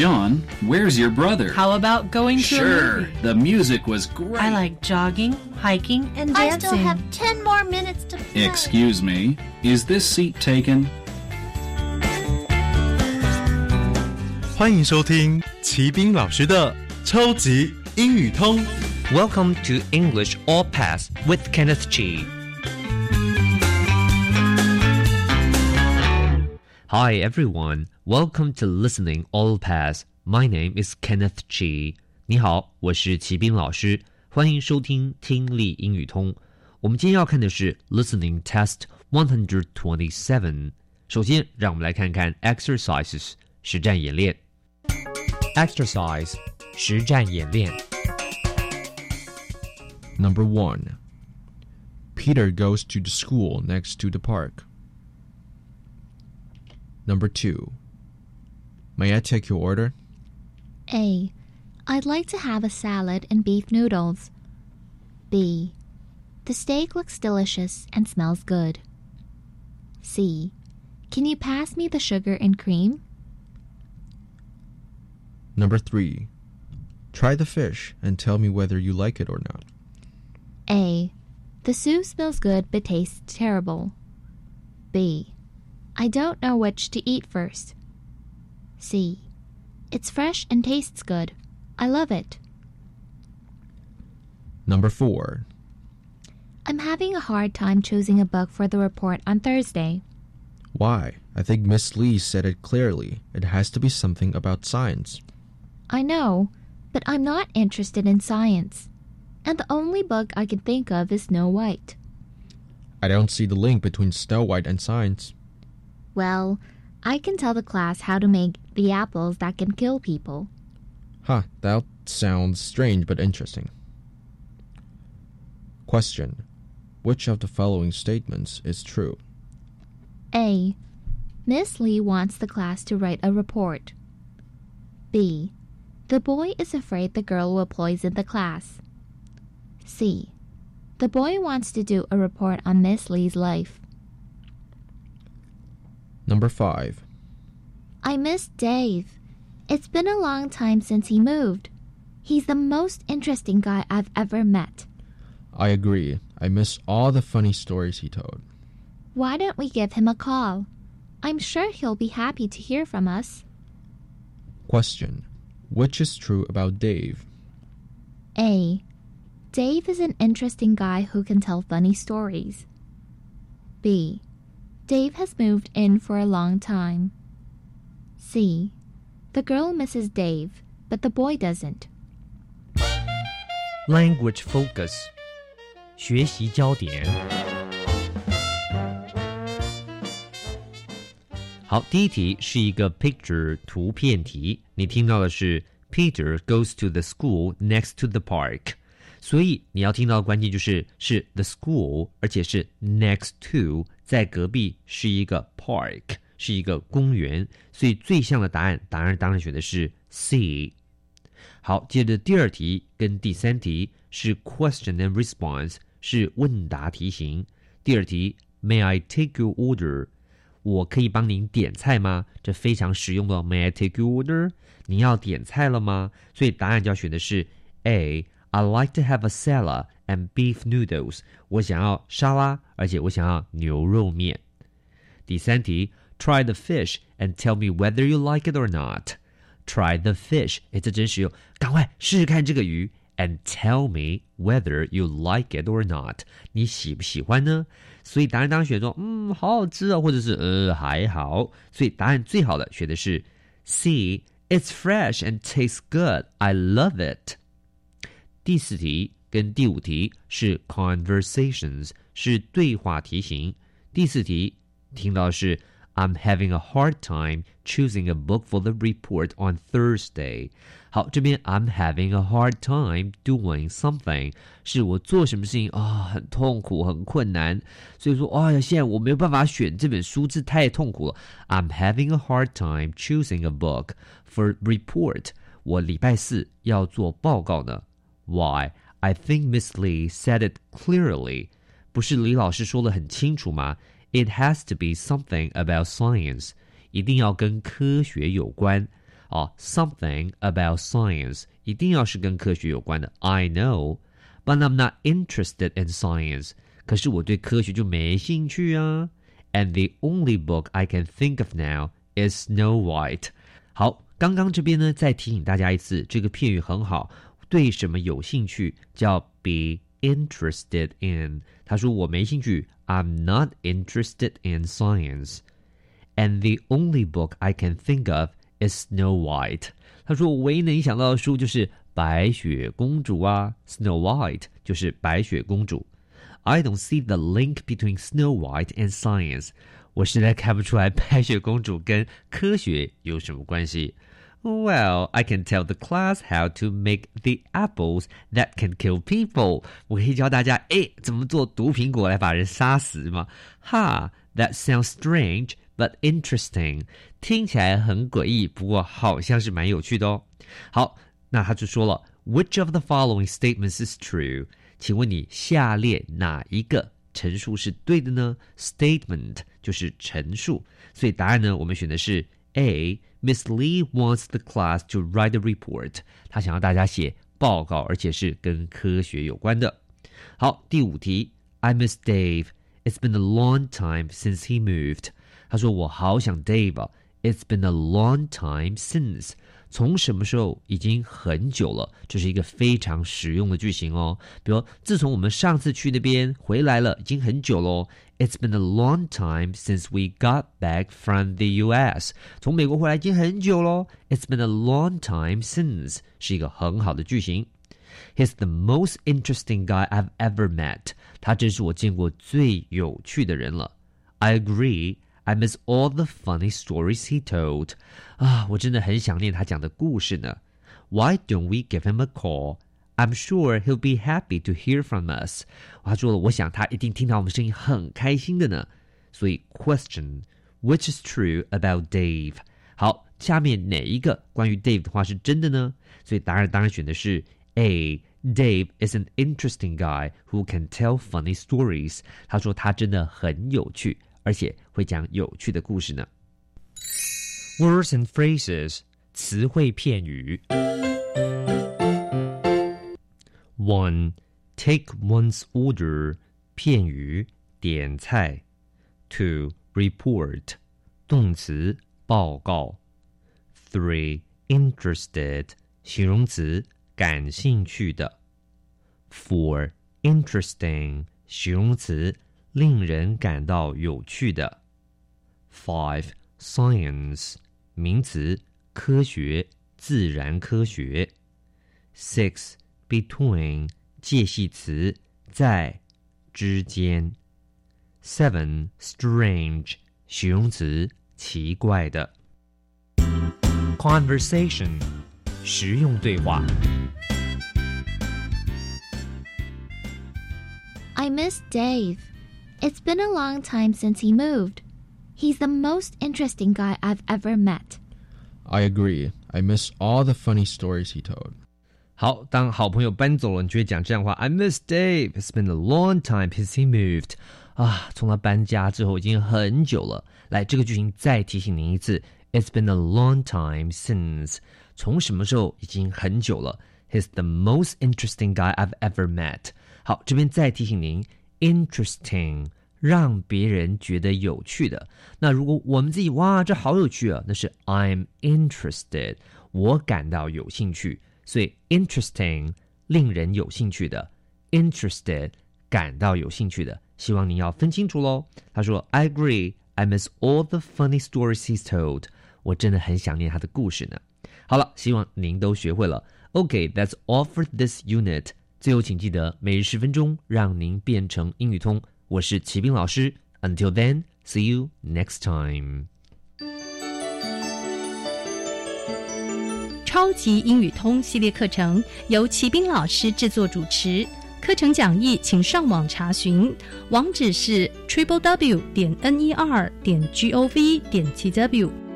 John, where's your brother? How about going to a Sure, movie? the music was great. I like jogging, hiking, and I dancing. still have 10 more minutes to play. Excuse me, is this seat taken? 欢迎收听齐斌老师的超级英语通。 Welcome to English All Pass with Kenneth Chi. Hi everyone, welcome to Listening All Pass. My name is Kenneth Chi. 你好，我是齐斌老师，欢迎收听听力英语通。我们今天要看的是 Listening Test 127. 首先，让我们来看看 exercises 实战演练。Exercise 实战演练。 Number 1. Peter goes to the school next to the park. Number 2. May I take your order? A. I'd like to have a salad and beef noodles. B. The steak looks delicious and smells good. C. Can you pass me the sugar and cream? Number 3. Try the fish and tell me whether you like it or not. A. The soup smells good but tastes terrible. B. I don't know which to eat first. C. It's fresh and tastes good. I love it. Number 4. I'm having a hard time choosing a book for the report on Thursday. Why? I think Miss Lee said it clearly. It has to be something about science. I know, but I'm not interested in science. And the only book I can think of is Snow White. I don't see the link between Snow White and science. Well, I can tell the class how to make the apples that can kill people. Huh, that sounds strange but interesting. Question. Which of the following statements is true? A. Miss Lee wants the class to write a report. B. The boy is afraid the girl will poison the class. C. The boy wants to do a report on Miss Lee's life. Number 5. I miss Dave. It's been a long time since he moved. He's the most interesting guy I've ever met. I agree. I miss all the funny stories he told. Why don't we give him a call? I'm sure he'll be happy to hear from us. Question. Which is true about Dave? A. Dave is an interesting guy who can tell funny stories. B. Dave has moved in for a long time. C. The girl misses Dave, but the boy doesn't. Language focus 学习焦点。好，第一题是一个 picture 图片题，你听到的是 Peter goes to the school next to the park， 所以你要听到的关键是 the school， 而且是 next to， 在隔壁是一个 park， 是一个公园，所以最像的答案当然选的是 C。 好，接着第二题跟第三题是 question and response， 是问答题型。第二题 May I take your order？我可以帮您点菜吗？这非常实用的 May I take your order？ 你要点菜了吗？所以答案就要选的是 A. I like to have a salad and beef noodles。 我想要沙拉，而且我想要牛肉面。第三题 Try the fish and tell me whether you like it or not。 Try the fish， 这真实用，赶快试试看这个鱼。And tell me whether you like it or not， 你喜不喜欢呢？所以答案当然选说好好吃哦，或者是还好。所以答案最好的选的是 C. It's fresh and tastes good. I love it。 第四题跟第五题是 conversations， 是对话题型。第四题听到的是 I'm having a hard time choosing a book for the report on Thursday。 好，这边 I'm having a hard time doing something， 是我做什么事情很痛苦很困难，所以说现在我没有办法选这本书，这太痛苦了。 I'm having a hard time choosing a book for report， 我礼拜四要做报告呢。 Why? I think Miss Lee said it clearly， 不是李老师说得很清楚吗？ It has to be something about science， 一定要跟科学有关。 something about science 一定要是跟科学有关的。I know, but I'm not interested in science. 可是我对科学就没兴趣啊。And the only book I can think of now is Snow White. 好，刚刚这边呢，再提醒大家一次，这个片语很好，对什么有兴趣叫 be interested in。他说我没兴趣 I'm not interested in science. And the only book I can think of is Snow White. 他说我唯一能想到的书就是白雪公主啊 Snow White 就是白雪公主。I don't see the link between Snow White and science. 我实在看不出来白雪公主跟科学有什么关系。Well, I can tell the class how to make the apples that can kill people. 我可以教大家，怎么做毒苹果来把人杀死吗？哈 That sounds strange, but interesting. 听起来很诡异，不过好像是蛮有趣的哦。好，那他就说了 Which of the following statements is true? 请问你下列哪一个陈述是对的呢？ Statement 就是陈述，所以答案呢，我们选的是 A.Miss Lee wants the class to write a report. 她想要大家写报告，而且是跟科学有关的。好，第5题 I miss Dave. It's been a long time since he moved. 他说我好想 Dave 啊 It's been a long time since. 从什么时候已经很久了，这是一个非常实用的句型哦。比如自从我们上次去那边回来了，已经很久咯。It's been a long time since we got back from the US. 从美国回来已经很久咯。It's been a long time since 是一个很好的句型。He's the most interesting guy I've ever met. 他真是我见过最有趣的人了。I agree.I miss all the funny stories he told. 我真的很想念他讲的故事呢。Why don't we give him a call? I'm sure he'll be happy to hear from us. 他说了，我想他一定听到我们声音很开心的呢。所以 question, which is true about Dave? 好，下面哪一个关于 Dave 的话是真的呢？所以答案当然选的是 A. Dave is an interesting guy who can tell funny stories. 他说他真的很有趣，而且会讲有趣的故事呢。Words and phrases 词汇片语。1. Take one's order 片语点菜。2. Report 动词报告。3. Interested 形容词感兴趣的。4. Interesting 形容词令人感到有趣的。5. Science 名词科学自然科学。6. Between 介系词在之间。7. Strange 形容词奇怪的。Conversation 实用对话。 I miss Dave. It's been a long time since he moved. He's the most interesting guy I've ever met. I agree. I miss all the funny stories he told. 好，当好朋友搬走了，你就会讲这样的话 I miss Dave. It's been a long time since he moved. 从他搬家之后已经很久了。来，这个句型再提醒您一次 It's been a long time since. 从什么时候已经很久了 He's the most interesting guy I've ever met. 好，这边再提醒您 interesting 让别人觉得有趣的。那如果我们自己这好有趣啊，那是 I'm interested 我感到有兴趣。所以 interesting 令人有兴趣的 interested 感到有兴趣的，希望您要分清楚咯。他说 I agree, I miss all the funny stories he's told. 我真的很想念他的故事呢。好了，希望您都学会了。Okay, that's all for this unit. 最后请记得每日10分钟让您变成英语通。我是齐斌老师。Until then, see you next time. 超级英语通系列课程由齐斌老师制作主持，课程讲义请上网查询，网址是 www.ner.gov.tw